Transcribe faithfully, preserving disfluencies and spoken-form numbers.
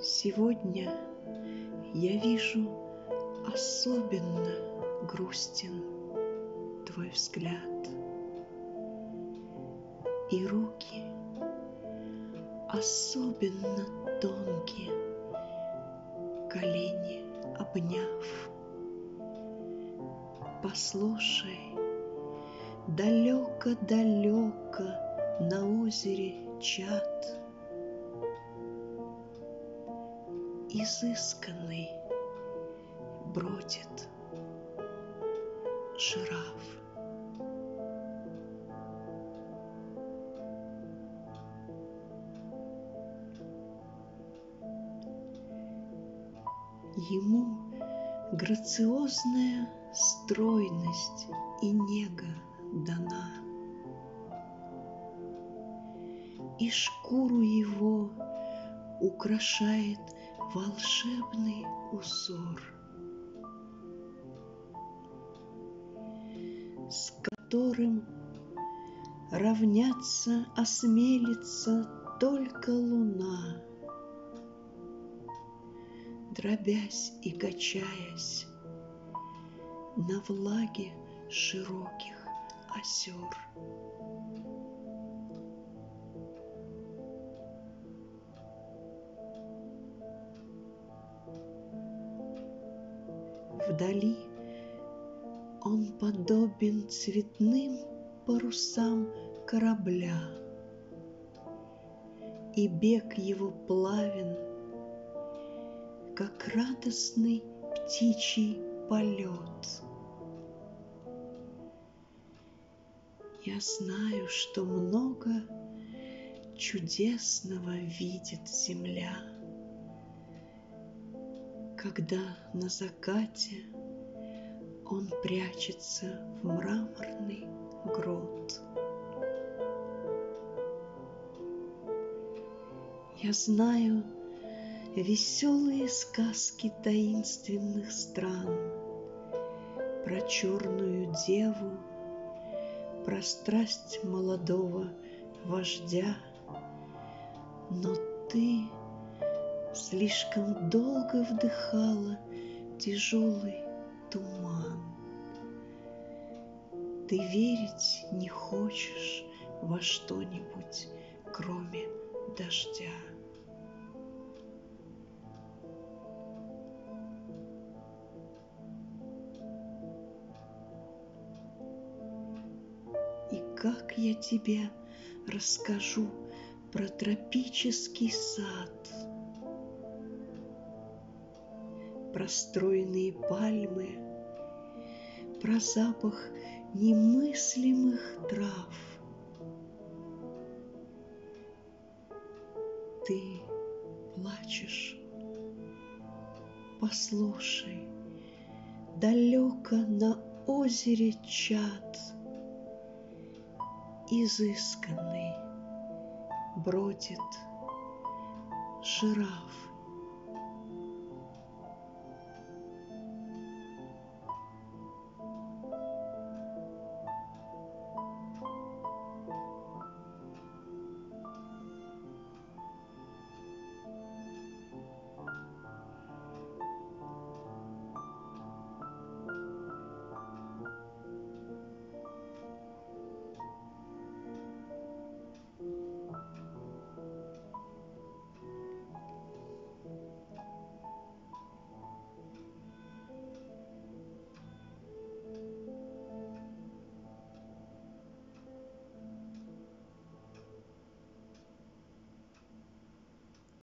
Сегодня я вижу, особенно грустен твой взгляд, и руки особенно тонкие, колени обняв. Послушай, далеко-далеко на озере Чад изысканный бродит жираф. Ему грациозная стройность и нега дана, и шкуру его украшает волшебный узор, с которым равняться осмелится только луна, дробясь и качаясь на влаге широких озер. Вдали он подобен цветным парусам корабля, и бег его плавен, как радостный птичий полет. Я знаю, что много чудесного видит земля, когда на закате он прячется в мраморный грот. Я знаю веселые сказки таинственных стран про черную деву, про страсть молодого вождя, но ты слишком долго вдыхала тяжелый туман. Ты верить не хочешь во что-нибудь, кроме дождя. И как я тебе расскажу про тропический сад, про стройные пальмы, про запах немыслимых трав. Ты плачешь? Послушай, далеко на озере Чад изысканный бродит жираф.